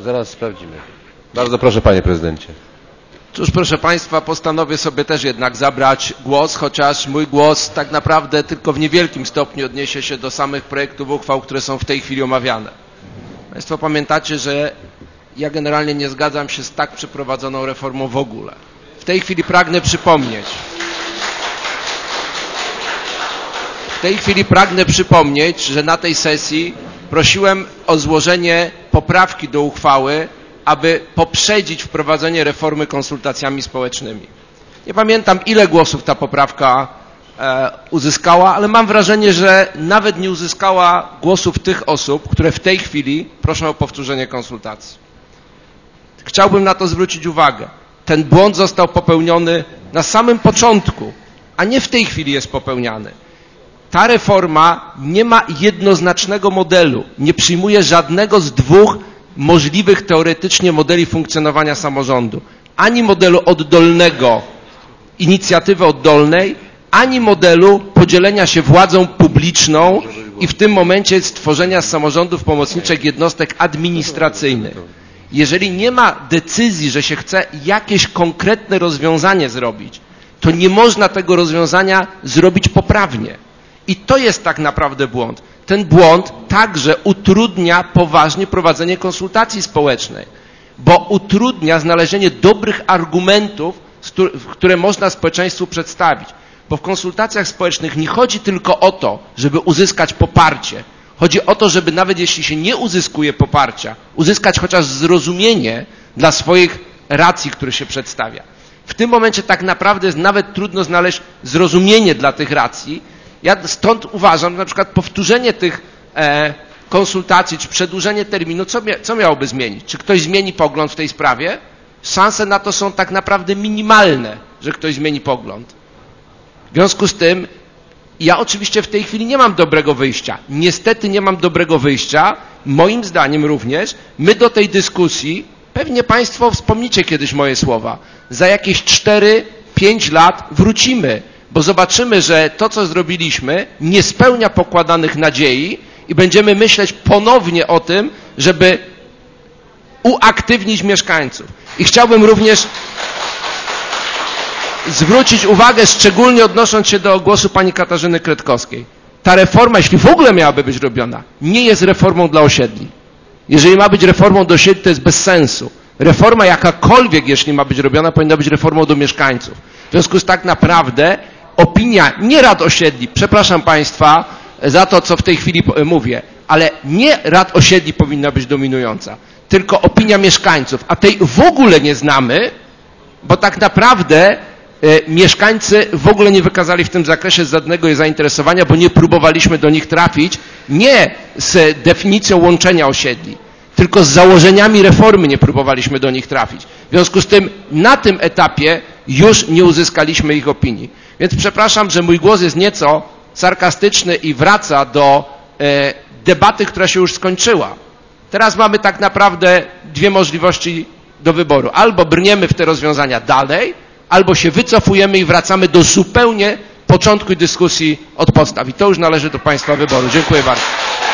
Zaraz sprawdzimy. Bardzo proszę, panie prezydencie. Cóż, proszę państwa, postanowię sobie też jednak zabrać głos, chociaż mój głos tak naprawdę tylko w niewielkim stopniu odniesie się do samych projektów uchwał, które są w tej chwili omawiane. Państwo pamiętacie, że ja generalnie nie zgadzam się z tak przeprowadzoną reformą w ogóle. W tej chwili pragnę przypomnieć, że na tej sesji prosiłem o złożenie poprawki do uchwały, aby poprzedzić wprowadzenie reformy konsultacjami społecznymi. Nie pamiętam, ile głosów ta poprawka uzyskała, ale mam wrażenie, że nawet nie uzyskała głosów tych osób, które w tej chwili proszą o powtórzenie konsultacji. Chciałbym na to zwrócić uwagę. Ten błąd został popełniony na samym początku, a nie w tej chwili jest popełniany. Ta reforma nie ma jednoznacznego modelu, nie przyjmuje żadnego z dwóch możliwych teoretycznie modeli funkcjonowania samorządu. Ani modelu oddolnego, inicjatywy oddolnej, ani modelu podzielenia się władzą publiczną i w tym momencie stworzenia z samorządów pomocniczych jednostek administracyjnych. Jeżeli nie ma decyzji, że się chce jakieś konkretne rozwiązanie zrobić, to nie można tego rozwiązania zrobić poprawnie. I to jest tak naprawdę błąd. Ten błąd także utrudnia poważnie prowadzenie konsultacji społecznej, bo utrudnia znalezienie dobrych argumentów, które można społeczeństwu przedstawić. Bo w konsultacjach społecznych nie chodzi tylko o to, żeby uzyskać poparcie. Chodzi o to, żeby nawet jeśli się nie uzyskuje poparcia, uzyskać chociaż zrozumienie dla swoich racji, które się przedstawia. W tym momencie tak naprawdę jest nawet trudno znaleźć zrozumienie dla tych racji. Ja stąd uważam, że na przykład powtórzenie tych konsultacji, czy przedłużenie terminu, co miałoby zmienić? Czy ktoś zmieni pogląd w tej sprawie? Szanse na to są tak naprawdę minimalne, że ktoś zmieni pogląd. W związku z tym ja oczywiście w tej chwili nie mam dobrego wyjścia. Niestety nie mam dobrego wyjścia. Moim zdaniem również my do tej dyskusji, pewnie państwo wspomnicie kiedyś moje słowa, za jakieś 4-5 lat wrócimy, bo zobaczymy, że to, co zrobiliśmy, nie spełnia pokładanych nadziei i będziemy myśleć ponownie o tym, żeby uaktywnić mieszkańców. I chciałbym również zwrócić uwagę, szczególnie odnosząc się do głosu pani Katarzyny Kretkowskiej. Ta reforma, jeśli w ogóle miałaby być robiona, nie jest reformą dla osiedli. Jeżeli ma być reformą do osiedli, to jest bez sensu. Reforma jakakolwiek, jeśli ma być robiona, powinna być reformą do mieszkańców. W związku z tak naprawdę opinia nie rad osiedli, przepraszam państwa za to, co w tej chwili mówię, ale nie rad osiedli powinna być dominująca, tylko opinia mieszkańców, a tej w ogóle nie znamy, bo tak naprawdę mieszkańcy w ogóle nie wykazali w tym zakresie żadnego zainteresowania, bo nie próbowaliśmy do nich trafić, nie z definicją łączenia osiedli, tylko z założeniami reformy nie próbowaliśmy do nich trafić. W związku z tym na tym etapie już nie uzyskaliśmy ich opinii. Więc przepraszam, że mój głos jest nieco sarkastyczny i wraca do debaty, która się już skończyła. Teraz mamy tak naprawdę dwie możliwości do wyboru. Albo brniemy w te rozwiązania dalej, albo się wycofujemy i wracamy do zupełnie początku dyskusji od podstaw. I to już należy do państwa wyboru. Dziękuję bardzo.